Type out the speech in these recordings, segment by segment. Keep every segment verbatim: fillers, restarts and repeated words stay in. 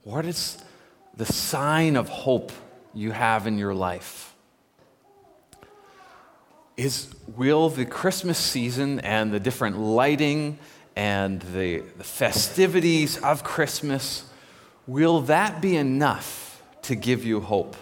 What is the sign of hope you have in your life? Is will the Christmas season and the different lighting and the, the festivities of Christmas, will that be enough to give you hope?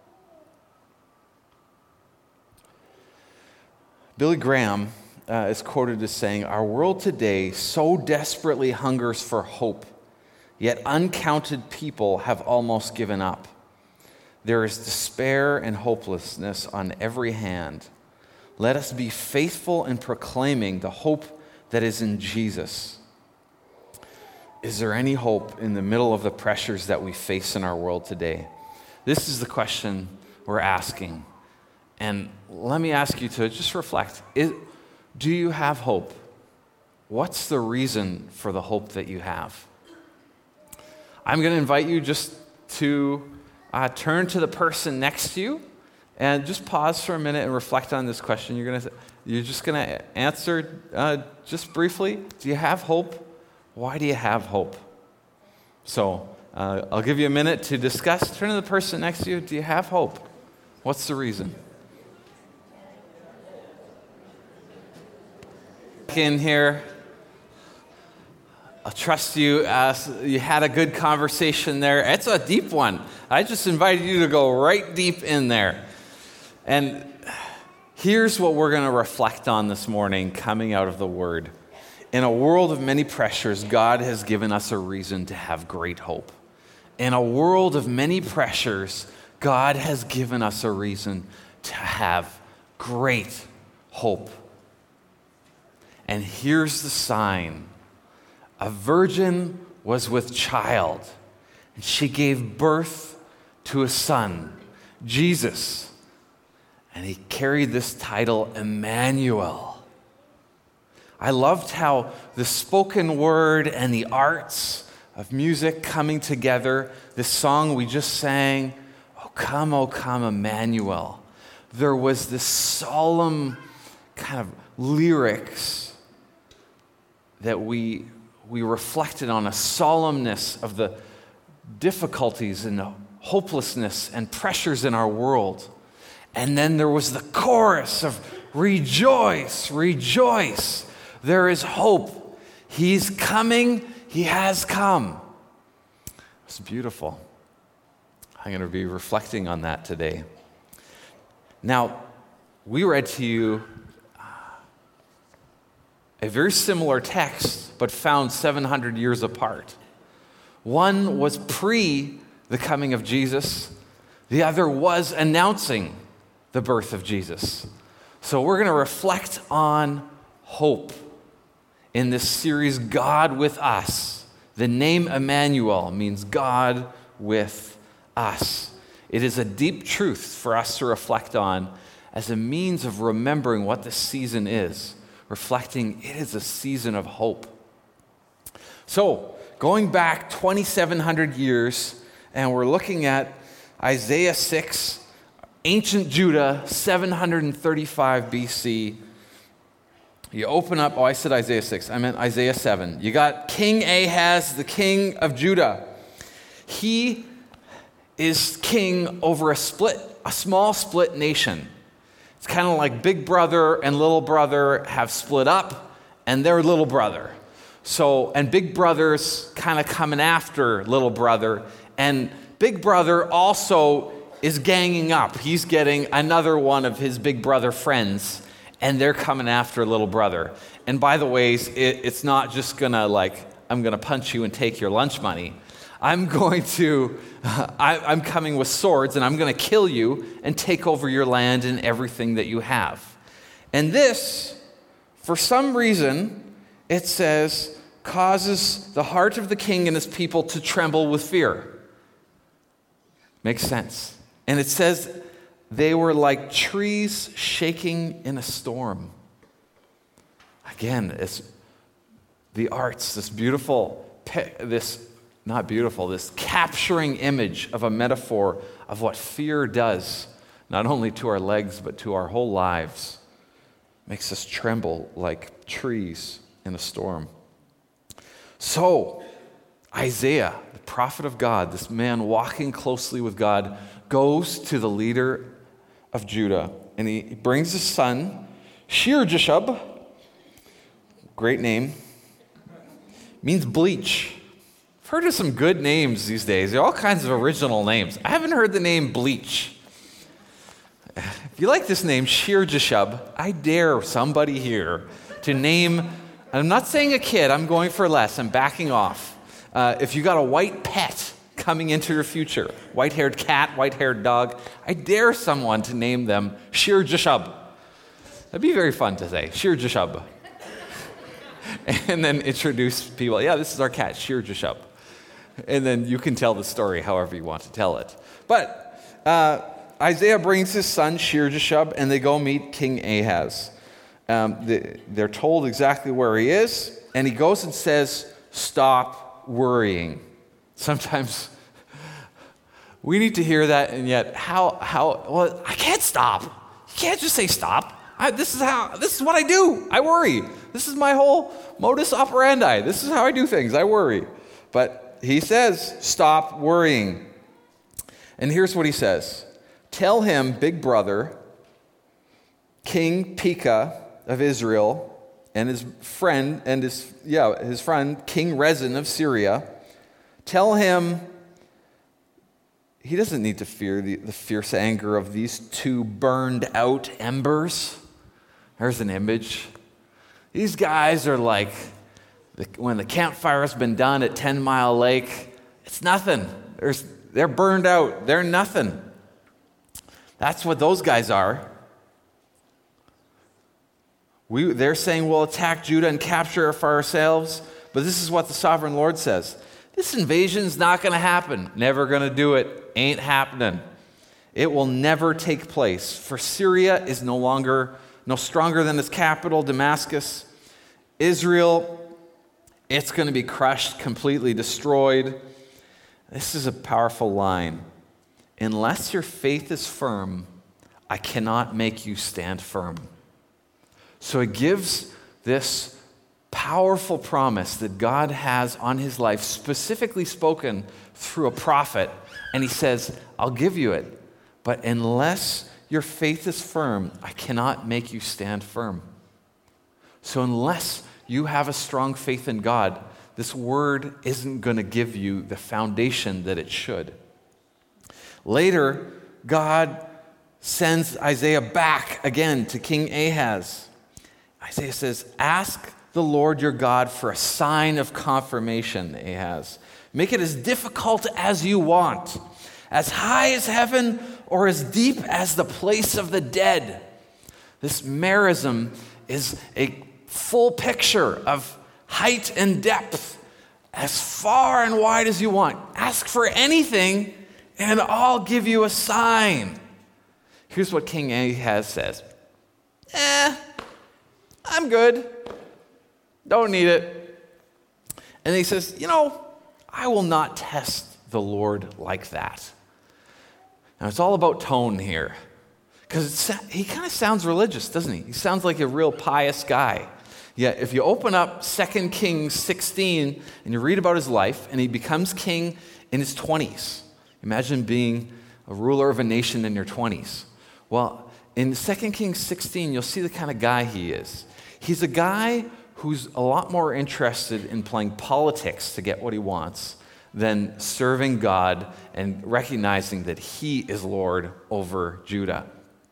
Billy Graham uh, is quoted as saying, "Our world today so desperately hungers for hope, yet uncounted people have almost given up. There is despair and hopelessness on every hand. Let us be faithful in proclaiming the hope that is in Jesus." Is there any hope in the middle of the pressures that we face in our world today? This is the question we're asking. And let me ask you to just reflect. Is, do you have hope? What's the reason for the hope that you have? I'm going to invite you just to uh, turn to the person next to you and just pause for a minute and reflect on this question. You're going to, you're just going to answer uh, just briefly. Do you have hope? Why do you have hope? So uh, I'll give you a minute to discuss. Turn to the person next to you. Do you have hope? What's the reason? In here, I'll trust you. Uh, you had a good conversation there. It's a deep one. I just invited you to go right deep in there. And here's what we're going to reflect on this morning coming out of the Word. In a world of many pressures, God has given us a reason to have great hope. In a world of many pressures, God has given us a reason to have great hope. And here's the sign. A virgin was with child, and she gave birth to a son, Jesus. And he carried this title, Emmanuel. I loved how the spoken word and the arts of music coming together, this song we just sang, "Oh come, oh come, Emmanuel." There was this solemn kind of lyrics that we we reflected on, a solemnness of the difficulties and the hopelessness and pressures in our world. And then there was the chorus of rejoice, rejoice. There is hope. He's coming. He has come. It's beautiful. I'm going to be reflecting on that today. Now, we read to you a very similar text, but found seven hundred years apart. One was pre the coming of Jesus. The other was announcing the birth of Jesus. So we're going to reflect on hope in this series, God with Us. The name Emmanuel means God with us. It is a deep truth for us to reflect on as a means of remembering what this season is. Reflecting, it is a season of hope. So, going back twenty-seven hundred years, and we're looking at Isaiah six, ancient Judah, seven hundred thirty-five B C. You open up, oh, I said Isaiah six, I meant Isaiah seven. You got King Ahaz, the king of Judah. He is king over a split, a small split nation. It's kind of like big brother and little brother have split up, and they're little brother. So, and big brother's kind of coming after little brother, and big brother also is ganging up. He's getting another one of his big brother friends, and they're coming after little brother. And by the ways, it, it's not just gonna like, I'm gonna punch you and take your lunch money. I'm going to, uh, I, I'm coming with swords, and I'm going to kill you and take over your land and everything that you have. And this, for some reason, it says, causes the heart of the king and his people to tremble with fear. Makes sense. And it says, they were like trees shaking in a storm. Again, it's the arts, this beautiful, this Not beautiful, this capturing image of a metaphor of what fear does, not only to our legs, but to our whole lives. Makes us tremble like trees in a storm. So, Isaiah, the prophet of God, this man walking closely with God, goes to the leader of Judah, and he brings his son, Shear-Jashub, great name, means bleach. I've heard of some good names these days. There are all kinds of original names. I haven't heard the name Bleach. If you like this name, Shear-Jashub, I dare somebody here to name, and I'm not saying a kid, I'm going for less, I'm backing off. Uh, if you got a white pet coming into your future, white-haired cat, white-haired dog, I dare someone to name them Shear-Jashub. That'd be very fun to say, Shear-Jashub. And then introduce people, yeah, this is our cat, Shear-Jashub. And then you can tell the story however you want to tell it. But uh, Isaiah brings his son, Shear-Jashub, and they go meet King Ahaz. Um, they, they're told exactly where he is, and he goes and says, stop worrying. Sometimes we need to hear that, and yet how, how well, I can't stop. You can't just say stop. I, this is how, this is what I do. I worry. This is my whole modus operandi. This is how I do things. I worry. But he says, stop worrying. And here's what he says. Tell him, big brother, King Pekah of Israel, and his friend, and his, yeah, his friend, King Rezin of Syria, tell him he doesn't need to fear the, the fierce anger of these two burned out embers. There's an image. These guys are like, when the campfire's been done at Ten Mile Lake, it's nothing. There's, they're burned out. They're nothing. That's what those guys are. We, they're saying we'll attack Judah and capture it for ourselves, but this is what the sovereign Lord says. This invasion's not going to happen. Never going to do it. Ain't happening. It will never take place, for Syria is no longer, no stronger than its capital, Damascus. Israel, it's going to be crushed, completely destroyed. This is a powerful line. Unless your faith is firm, I cannot make you stand firm. So it gives this powerful promise that God has on his life, specifically spoken through a prophet, and he says, I'll give you it, but unless your faith is firm, I cannot make you stand firm. So unless you have a strong faith in God, this word isn't going to give you the foundation that it should. Later, God sends Isaiah back again to King Ahaz. Isaiah says, ask the Lord your God for a sign of confirmation, Ahaz. Make it as difficult as you want, as high as heaven or as deep as the place of the dead. This merism is a full picture of height and depth, as far and wide as you want. Ask for anything, and I'll give you a sign. Here's what King Ahaz says. Eh, I'm good. Don't need it. And he says, you know, I will not test the Lord like that. Now, it's all about tone here. Because he kind of sounds religious, doesn't he? He sounds like a real pious guy. Yet, if you open up Second Kings sixteen and you read about his life, and he becomes king in his twenties. Imagine being a ruler of a nation in your twenties. Well, in Second Kings sixteen, you'll see the kind of guy he is. He's a guy who's a lot more interested in playing politics to get what he wants than serving God and recognizing that he is Lord over Judah.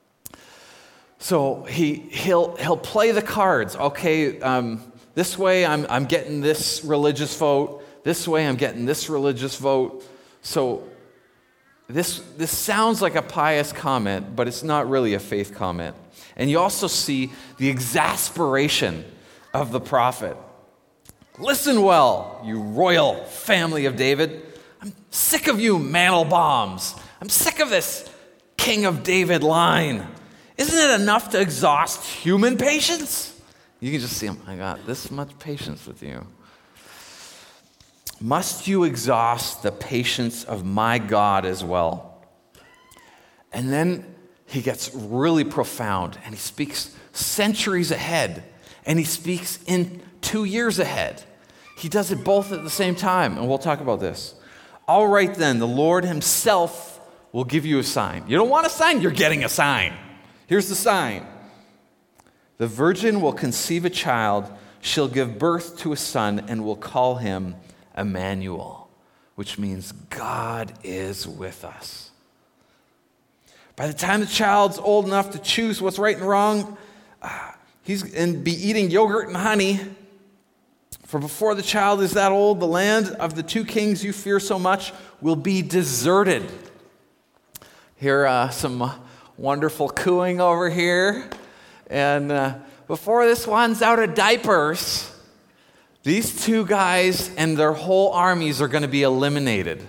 So he, he'll, he'll play the cards. Okay, um, this way I'm, I'm getting this religious vote. This way I'm getting this religious vote. So this, this sounds like a pious comment, but it's not really a faith comment. And you also see the exasperation of the prophet. Listen well, you royal family of David. I'm sick of you Mandelbaums. I'm sick of this King of David line. Isn't it enough to exhaust human patience? You can just see him. I got this much patience with you. Must you exhaust the patience of my God as well? And then he gets really profound, and he speaks centuries ahead, and he speaks in two years ahead. He does it both at the same time, and we'll talk about this. All right then, the Lord himself will give you a sign. You don't want a sign? You're getting a sign. Here's the sign. The virgin will conceive a child. She'll give birth to a son and will call him Emmanuel, which means God is with us. By the time the child's old enough to choose what's right and wrong, uh, he's going to be eating yogurt and honey. For before the child is that old, the land of the two kings you fear so much will be deserted. Hear uh, some wonderful cooing over here. And uh, before this one's out of diapers, these two guys and their whole armies are going to be eliminated.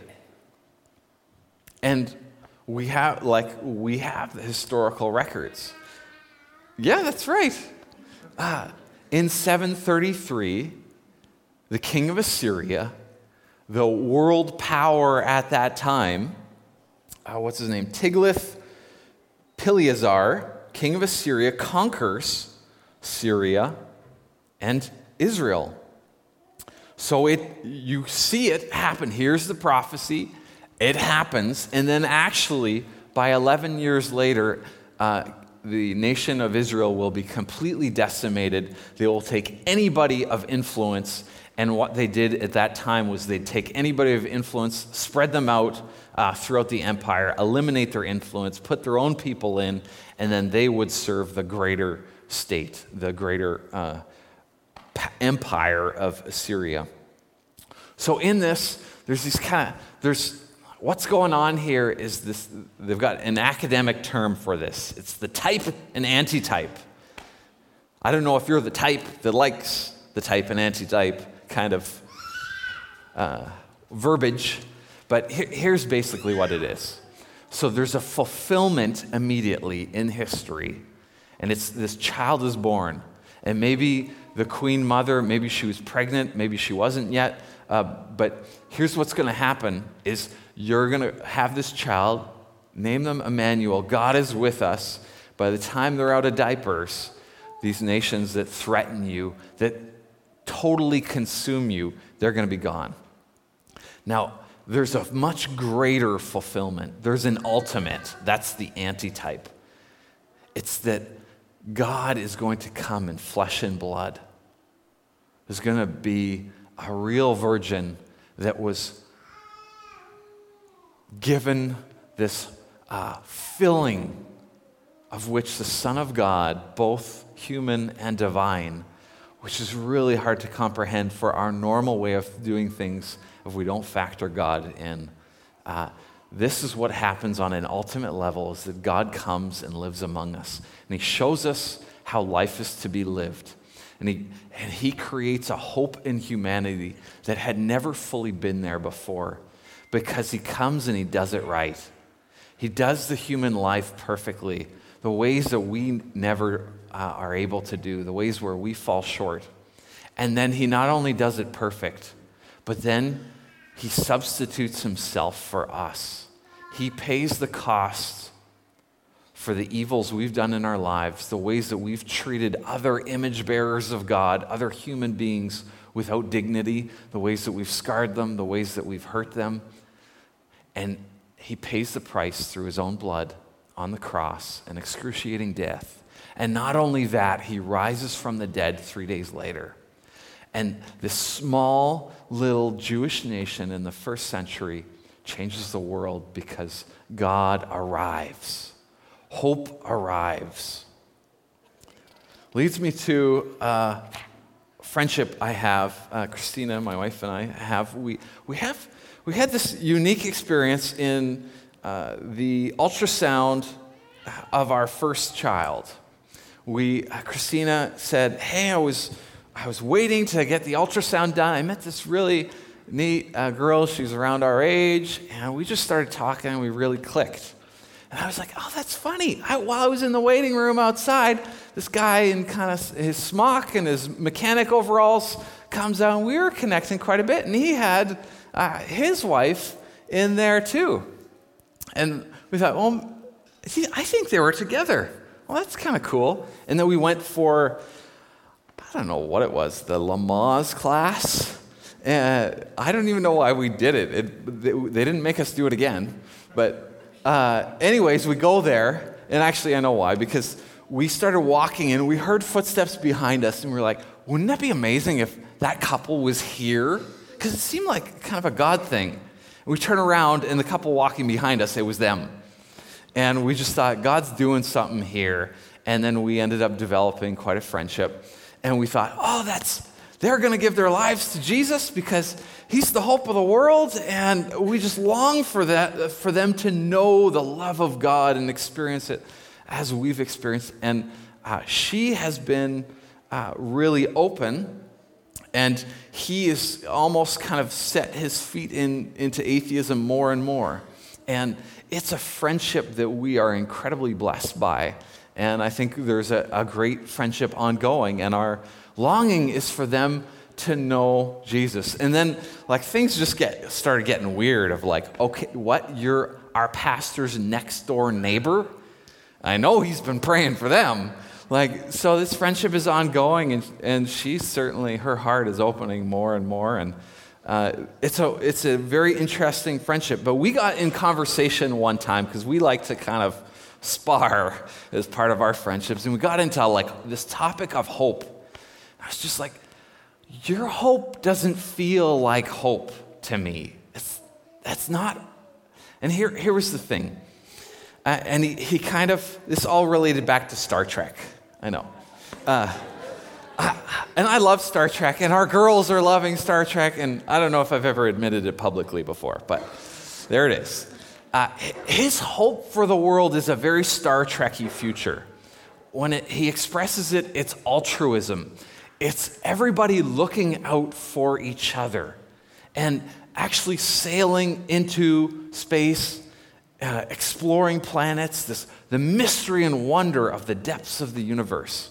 And we have, like, we have the historical records. Yeah, that's right. Uh, in seven thirty-three, the king of Assyria, the world power at that time, uh, what's his name? Tiglath-Pileser, king of Assyria, conquers Syria and Israel. So it, you see it happen. Here's the prophecy. It happens. And then actually, by eleven years later, uh, the nation of Israel will be completely decimated. They will take anybody of influence. And what they did at that time was they'd take anybody of influence, spread them out uh, throughout the empire, eliminate their influence, put their own people in, and then they would serve the greater state, the greater uh, empire of Assyria. So in this, there's these kind of, there's, what's going on here is this, they've got an academic term for this. It's the type and antitype. I don't know if you're the type that likes the type and antitype kind of uh, verbiage, but he- here's basically what it is. So there's a fulfillment immediately in history, and it's this child is born, and maybe the queen mother, maybe she was pregnant, maybe she wasn't yet, uh, but here's what's going to happen is you're going to have this child, name them Emmanuel, God is with us. By the time they're out of diapers, these nations that threaten you, that totally consume you, they're going to be gone. Now, there's a much greater fulfillment. There's an ultimate. That's the antitype. It's that God is going to come in flesh and blood. There's going to be a real virgin that was given this uh, filling of which the Son of God, both human and divine, which is really hard to comprehend for our normal way of doing things if we don't factor God in. Uh, this is what happens on an ultimate level, is that God comes and lives among us. And he shows us how life is to be lived. And he, and he creates a hope in humanity that had never fully been there before, because he comes and he does it right. He does the human life perfectly, the ways that we never uh, are able to do, the ways where we fall short. And then he not only does it perfect, but then he substitutes himself for us. He pays the cost for the evils we've done in our lives, the ways that we've treated other image bearers of God, other human beings without dignity, the ways that we've scarred them, the ways that we've hurt them. And he pays the price through his own blood on the cross, an excruciating death. And not only that, he rises from the dead three days later. And this small little Jewish nation in the first century changes the world because God arrives. Hope arrives. Leads me to uh, friendship I have, uh, Christina, my wife and I have. We we have we had this unique experience in uh, the ultrasound of our first child. We uh, Christina said, "Hey, I was I was waiting to get the ultrasound done. I met this really neat uh, girl. She was around our age, and we just started talking, and we really clicked." And I was like, oh, that's funny. I, while I was in the waiting room outside, this guy in kind of his smock and his mechanic overalls comes out, and we were connecting quite a bit. And he had uh, his wife in there too. And we thought, well, see, I think they were together. Well, that's kind of cool. And then we went for, I don't know what it was, the Lamaze class. Uh, I don't even know why we did it. it they, they didn't make us do it again. But uh, anyways, we go there, and actually I know why, because we started walking and we heard footsteps behind us, and we were like, wouldn't that be amazing if that couple was here? Because it seemed like kind of a God thing. And we turn around, and the couple walking behind us, it was them. And we just thought, God's doing something here. And then we ended up developing quite a friendship. And we thought, oh, that's... they're going to give their lives to Jesus because he's the hope of the world, and we just long for that, for them to know the love of God and experience it as we've experienced. And uh, she has been uh, really open, and he is almost kind of set his feet in into atheism more and more. And it's a friendship that we are incredibly blessed by. And I think there's a, a great friendship ongoing, and our longing is for them to know Jesus. And then, like, things just get started getting weird of like, okay, what? You're our pastor's next door neighbor? I know he's been praying for them. Like, so this friendship is ongoing, and, and she's certainly, her heart is opening more and more. And uh, it's a it's a very interesting friendship. But we got in conversation one time, because we like to kind of spar as part of our friendships. And we got into like this topic of hope. I was just like, your hope doesn't feel like hope to me. It's, that's not. And here, here was the thing. Uh, and he, he kind of, this all related back to Star Trek. I know. Uh, I, and I love Star Trek, and our girls are loving Star Trek, and I don't know if I've ever admitted it publicly before, but there it is. Uh, his hope for the world is a very Star Trek-y future. When it, he expresses it, it's altruism. It's everybody looking out for each other and actually sailing into space, uh, exploring planets, this, the mystery and wonder of the depths of the universe.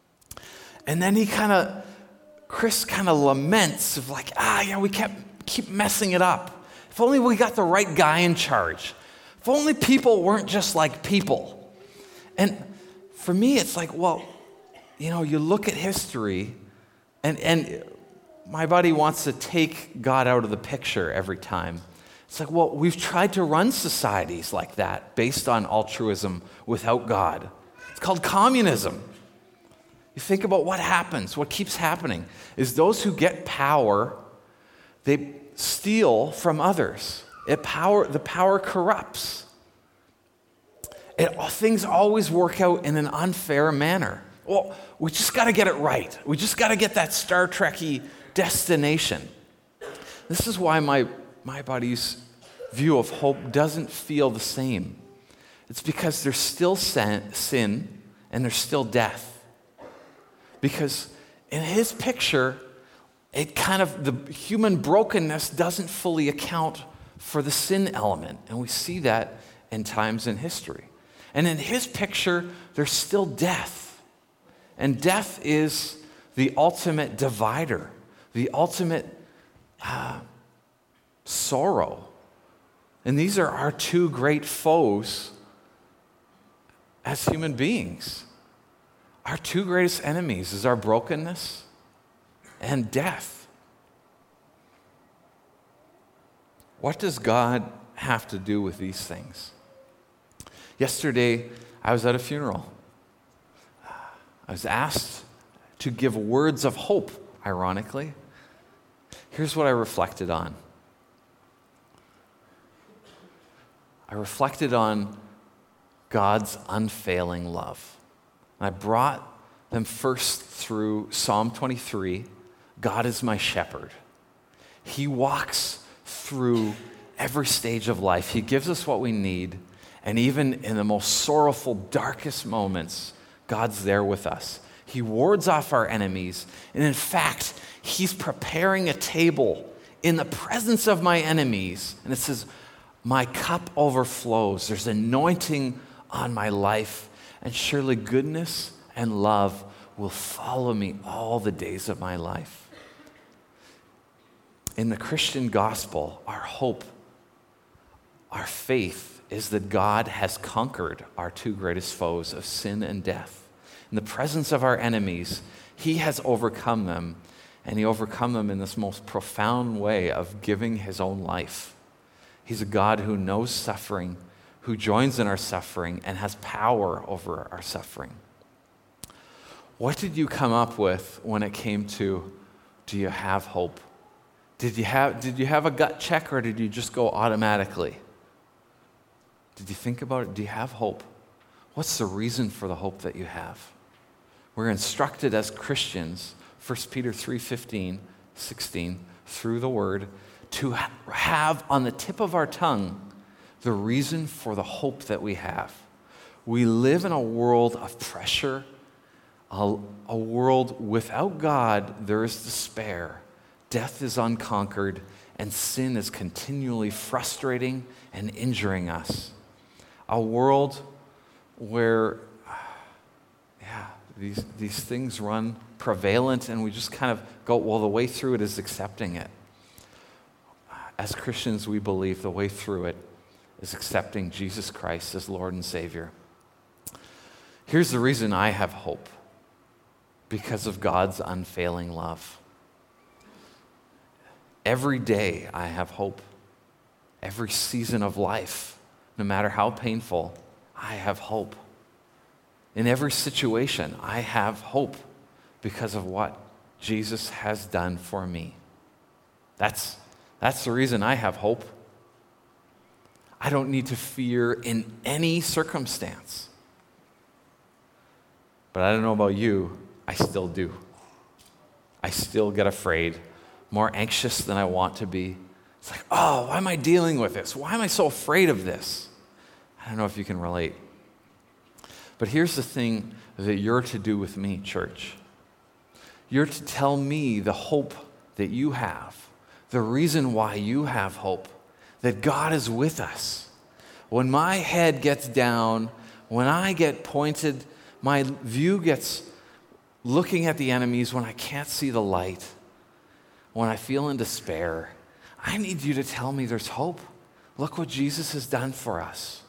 And then he kind of, Chris kind of laments of like, ah, yeah, we kept keep messing it up. If only we got the right guy in charge. If only people weren't just like people. And for me, it's like, well, you know, you look at history, and, and my buddy wants to take God out of the picture every time. It's like, well, we've tried to run societies like that based on altruism without God. It's called communism. You think about what happens, what keeps happening, is those who get power, they steal from others. It power, the power corrupts. It, things always work out in an unfair manner. Well, we just got to get it right. We just got to get that Star Trek-y destination. This is why my, my buddy's view of hope doesn't feel the same. It's because there's still sin, sin and there's still death. Because in his picture, it kind of, the human brokenness doesn't fully account for the sin element. And we see that in times in history. And in his picture, there's still death. And death is the ultimate divider, the ultimate uh, sorrow. And these are our two great foes as human beings. Our two greatest enemies is our brokenness and death. What does God have to do with these things? Yesterday, I was at a funeral. I was asked to give words of hope, ironically. Here's what I reflected on. I reflected on God's unfailing love. And I brought them first through Psalm twenty-three. God is my shepherd. He walks through every stage of life. He gives us what we need. And even in the most sorrowful, darkest moments, God's there with us. He wards off our enemies. And in fact, he's preparing a table in the presence of my enemies. And it says, my cup overflows. There's anointing on my life. And surely goodness and love will follow me all the days of my life. In the Christian gospel, our hope, our faith is that God has conquered our two greatest foes of sin and death. In the presence of our enemies, he has overcome them, And he overcome them in this most profound way of giving his own life. He's a God who knows suffering, who joins in our suffering, and has power over our suffering. What did you come up with when it came to, do you have hope? Did you have, did you have a gut check, or did you just go automatically? Did you think about it? Do you have hope? What's the reason for the hope that you have? We're instructed as Christians, First Peter three fifteen, sixteen, through the Word, to ha- have on the tip of our tongue the reason for the hope that we have. We live in a world of pressure, a, a world without God. There is despair. Death is unconquered, and sin is continually frustrating and injuring us. A world where, yeah, these, these things run prevalent, and we just kind of go, well, the way through it is accepting it. As Christians, we believe the way through it is accepting Jesus Christ as Lord and Savior. Here's the reason I have hope: because of God's unfailing love. Every day I have hope. Every season of life, no matter how painful, I have hope. In every situation, I have hope because of what Jesus has done for me. That's, that's the reason I have hope. I don't need to fear in any circumstance. But I don't know about you, I still do. I still get afraid, more anxious than I want to be. It's like, oh, why am I dealing with this? Why am I so afraid of this? I don't know if you can relate. But here's the thing that you're to do with me, church. You're to tell me the hope that you have, the reason why you have hope, that God is with us. When my head gets down, when I get pointed, my view gets looking at the enemies, when I can't see the light, when I feel in despair, I need you to tell me there's hope. Look what Jesus has done for us.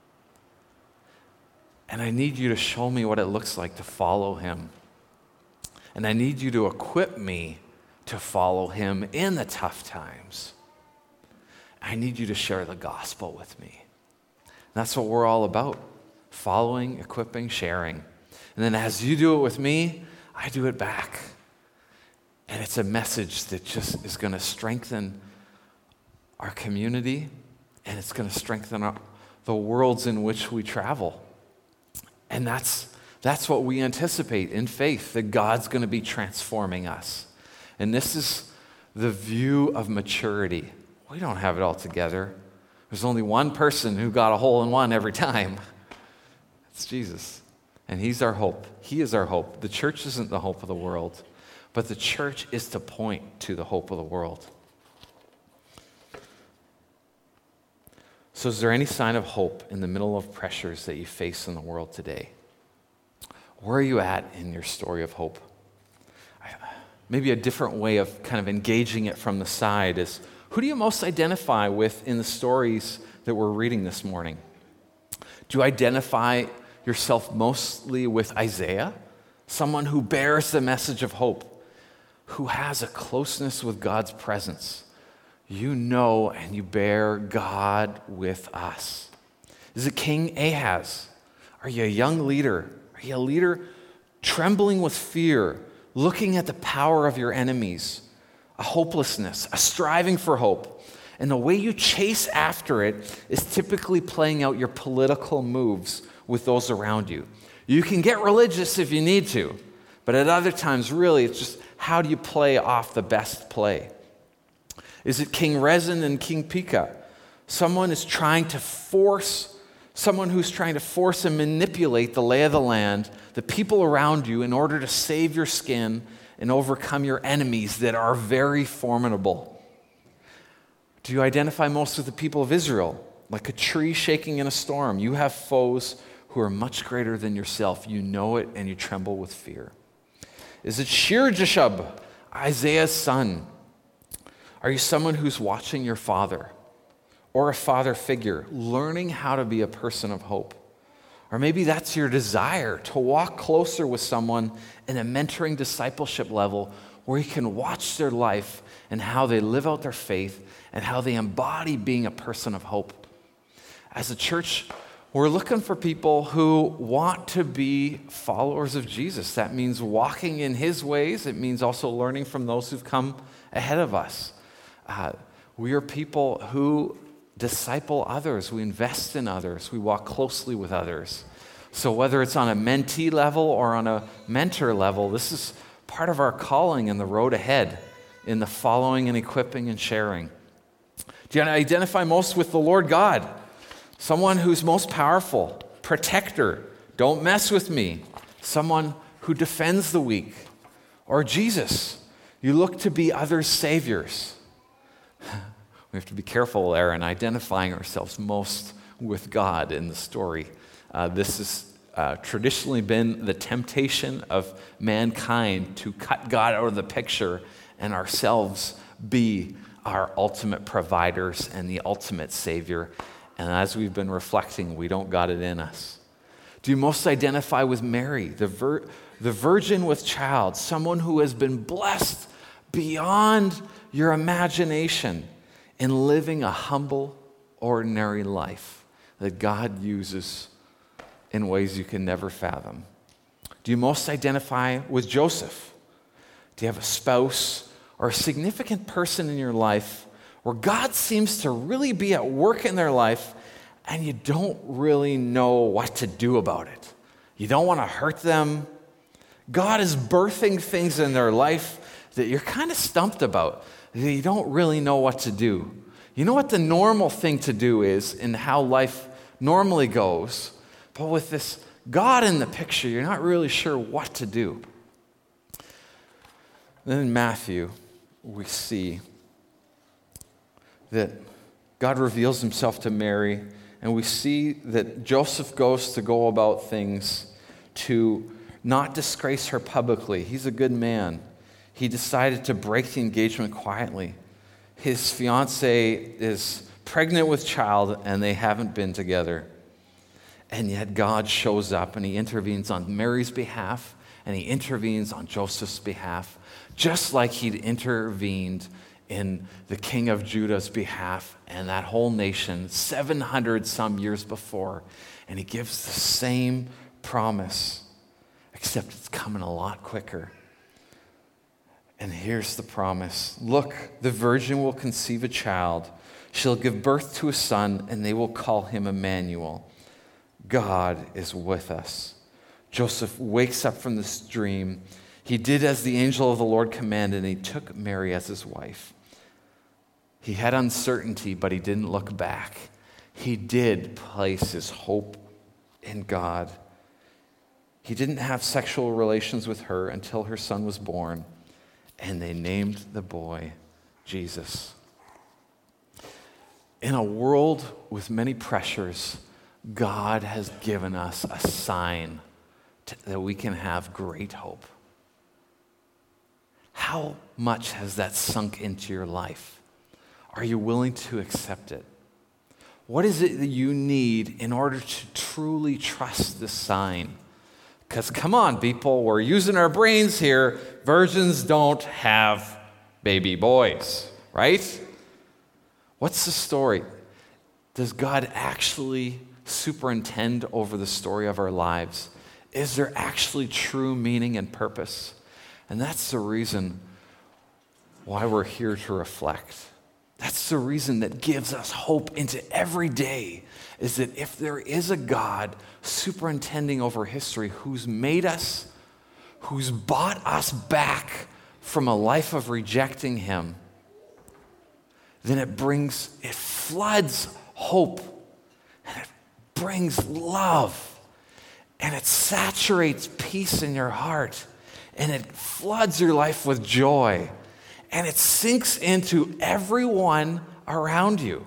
And I need you to show me what it looks like to follow him. And I need you to equip me to follow him in the tough times. I need you to share the gospel with me. And that's what we're all about: following, equipping, sharing. And then as you do it with me, I do it back. And it's a message that just is going to strengthen our community, and it's going to strengthen our, the worlds in which we travel. And that's that's what we anticipate in faith, that God's going to be transforming us. And this is the view of maturity. We don't have it all together. There's only one person who got a hole in one every time. It's Jesus. And he's our hope. He is our hope. The church isn't the hope of the world, but the church is to point to the hope of the world. So is there any sign of hope in the middle of pressures that you face in the world today? Where are you at in your story of hope? Maybe a different way of kind of engaging it from the side is, who do you most identify with in the stories that we're reading this morning? Do you identify yourself mostly with Isaiah, someone who bears the message of hope, who has a closeness with God's presence? You know and you bear God with us. Is it King Ahaz? Are you a young leader? Are you a leader trembling with fear, looking at the power of your enemies, a hopelessness, a striving for hope? And the way you chase after it is typically playing out your political moves with those around you. You can get religious if you need to, but at other times, really, it's just how do you play off the best play? Is it King Rezin and King Pekah? Someone is trying to force, someone who's trying to force and manipulate the lay of the land, the people around you, in order to save your skin and overcome your enemies that are very formidable. Do you identify most with the people of Israel? Like a tree shaking in a storm. You have foes who are much greater than yourself. You know it and you tremble with fear. Is it Shir-Jashub, Isaiah's son? Are you someone who's watching your father or a father figure, learning how to be a person of hope? Or maybe that's your desire, to walk closer with someone in a mentoring discipleship level where you can watch their life and how they live out their faith and how they embody being a person of hope. As a church, we're looking for people who want to be followers of Jesus. That means walking in his ways. It means also learning from those who've come ahead of us. Uh, we are people who disciple others. We invest in others. We walk closely with others. So whether it's on a mentee level or on a mentor level, this is part of our calling in the road ahead, in the following and equipping and sharing. Do you identify most with the Lord God? Someone who's most powerful, protector, don't mess with me. Someone who defends the weak. Or Jesus, you look to be others' saviors. We have to be careful there in identifying ourselves most with God in the story. Uh, this has uh, traditionally been the temptation of mankind to cut God out of the picture and ourselves be our ultimate providers and the ultimate savior. And as we've been reflecting, we don't got it in us. Do you most identify with Mary, the, vir- the virgin with child, someone who has been blessed beyond your imagination in living a humble, ordinary life that God uses in ways you can never fathom? Do you most identify with Joseph? Do you have a spouse or a significant person in your life where God seems to really be at work in their life and you don't really know what to do about it? You don't want to hurt them. God is birthing things in their life that you're kind of stumped about, that you don't really know what to do. You know what the normal thing to do is in how life normally goes, but with this God in the picture, you're not really sure what to do. Then in Matthew, we see that God reveals himself to Mary, and we see that Joseph goes to go about things to not disgrace her publicly. He's a good man. He decided to break the engagement quietly. His fiancée is pregnant with child, and they haven't been together. And yet God shows up, and he intervenes on Mary's behalf, and he intervenes on Joseph's behalf, just like he'd intervened in the king of Judah's behalf and that whole nation seven hundred some years before. And he gives the same promise, except it's coming a lot quicker. And here's the promise. Look, the virgin will conceive a child. She'll give birth to a son, and they will call him Emmanuel. God is with us. Joseph wakes up from this dream. He did as the angel of the Lord commanded, and he took Mary as his wife. He had uncertainty, but he didn't look back. He did place his hope in God. He didn't have sexual relations with her until her son was born, and they named the boy Jesus. In a world with many pressures, God has given us a sign to, that we can have great hope. How much has that sunk into your life? Are you willing to accept it? What is it that you need in order to truly trust this sign? Because come on, people, we're using our brains here. Virgins don't have baby boys, right? What's the story? Does God actually superintend over the story of our lives? Is there actually true meaning and purpose? And that's the reason why we're here to reflect. That's the reason that gives us hope into every day, is that if there is a God superintending over history who's made us, who's bought us back from a life of rejecting him, then it brings, it floods hope, and it brings love, and it saturates peace in your heart, and it floods your life with joy, and it sinks into everyone around you.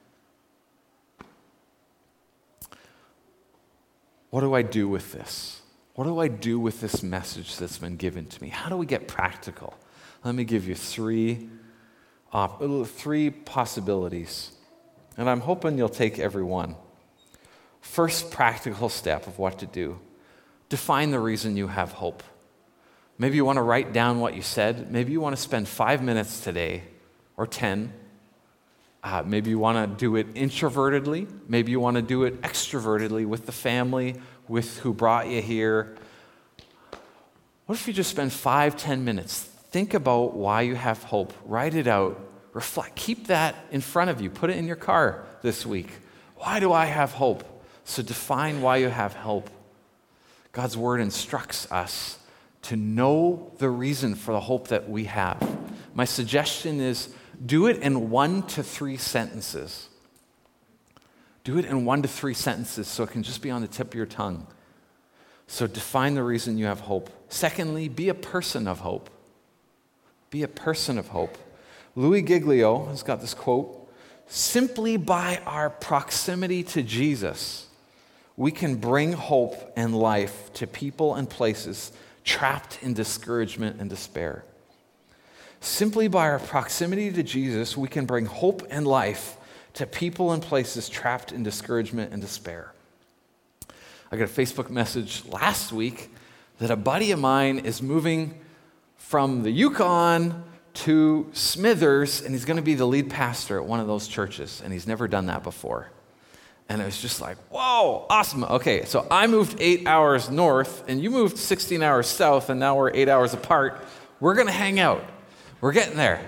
What do I do with this? What do I do with this message that's been given to me? How do we get practical? Let me give you three, op- three possibilities, and I'm hoping you'll take every one. First practical step of what to do: define the reason you have hope. Maybe you want to write down what you said. Maybe you want to spend five minutes today or ten. Uh, maybe you want to do it introvertedly. Maybe you want to do it extrovertedly with the family, with who brought you here. What if you just spend five, ten minutes? Think about why you have hope. Write it out. Reflect. Keep that in front of you. Put it in your car this week. Why do I have hope? So define why you have hope. God's word instructs us to know the reason for the hope that we have. My suggestion is do it in one to three sentences. Do it in one to three sentences so it can just be on the tip of your tongue. So define the reason you have hope. Secondly, be a person of hope. Be a person of hope. Louis Giglio has got this quote, "Simply by our proximity to Jesus, we can bring hope and life to people and places trapped in discouragement and despair." Simply by our proximity to Jesus, we can bring hope and life to people and places trapped in discouragement and despair. I got a Facebook message last week that a buddy of mine is moving from the Yukon to Smithers, and he's going to be the lead pastor at one of those churches, and he's never done that before. And it was just like, whoa, awesome. Okay, so I moved eight hours north, and you moved sixteen hours south, and now we're eight hours apart. We're going to hang out. We're getting there.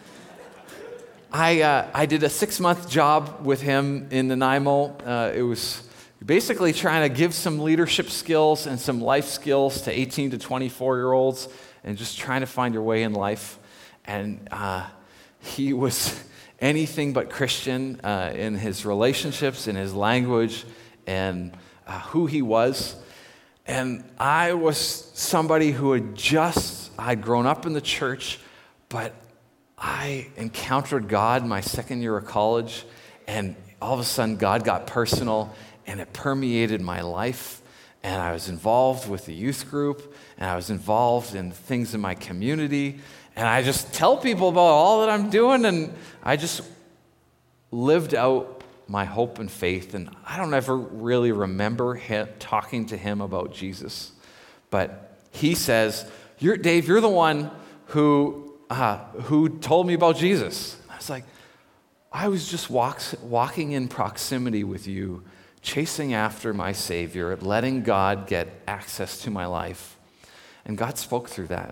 I uh, I did a six-month job with him in Nanaimo. Uh, it was basically trying to give some leadership skills and some life skills to eighteen to twenty-four-year-olds and just trying to find your way in life. And uh, he was anything but Christian uh, in his relationships, in his language, and uh, who he was. And I was somebody who had just, I'd grown up in the church, but I encountered God my second year of college, and all of a sudden God got personal, and it permeated my life. And I was involved with the youth group, and I was involved in things in my community. And I just tell people about all that I'm doing, and I just lived out my hope and faith. And I don't ever really remember him, talking to him about Jesus. But he says, you're, Dave, you're the one who, uh, who told me about Jesus. I was like, I was just walks, walking in proximity with you, chasing after my Savior, letting God get access to my life. And God spoke through that.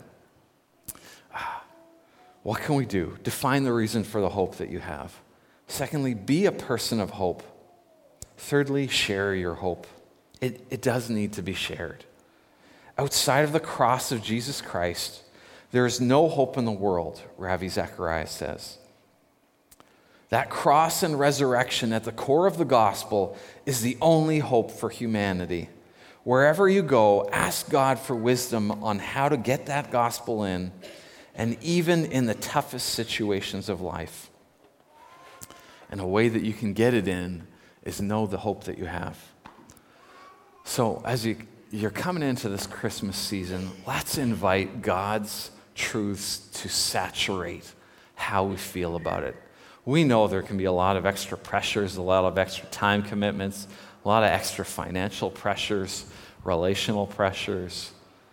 What can we do? Define the reason for the hope that you have. Secondly, be a person of hope. Thirdly, share your hope. It, it does need to be shared. Outside of the cross of Jesus Christ, there is no hope in the world, Ravi Zacharias says. That cross and resurrection at the core of the gospel is the only hope for humanity. Wherever you go, ask God for wisdom on how to get that gospel in, and even in the toughest situations of life. And a way that you can get it in is know the hope that you have. So as you, you're coming into this Christmas season, let's invite God's truths to saturate how we feel about it. We know there can be a lot of extra pressures, a lot of extra time commitments, a lot of extra financial pressures, relational pressures.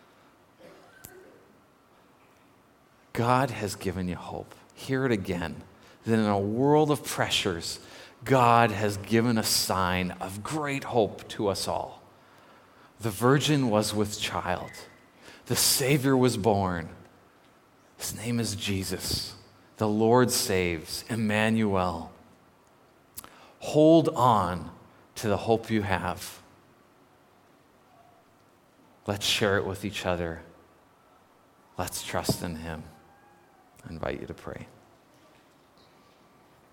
God has given you hope. Hear it again. That in a world of pressures, God has given a sign of great hope to us all. The virgin was with child. The Savior was born. His name is Jesus. The Lord saves, Emmanuel. Hold on to the hope you have. Let's share it with each other. Let's trust in Him. I invite you to pray.